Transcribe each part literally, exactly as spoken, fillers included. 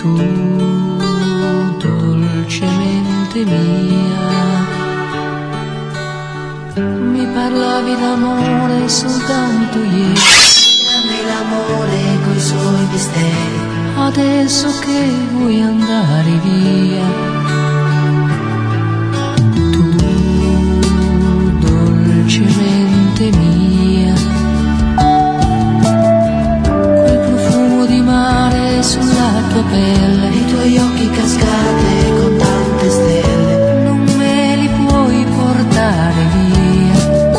Tu, dolcemente mia, mi parlavi d'amore soltanto ieri. L'amore coi suoi misteri. Adesso che vuoi andare via, tu, dolcemente mia, quel profumo di mare sulla tua pelle, i tuoi occhi cascate con tante stelle, non me li puoi portare via.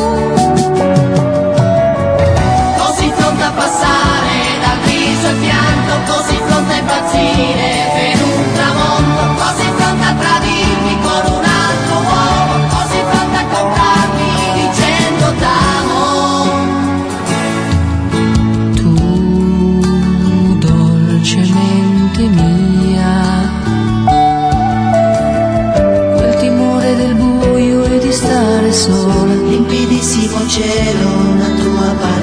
Così pronta a passare dal riso al pianto, così pronta a impazzire per un tramonto, così pronta a tradirmi con un altro uomo, così pronta a comprarmi dicendo t'amo. Tu, dolcemente mia, quel timore del buio e di stare sola, Limpidissimo cielo, una tua parola.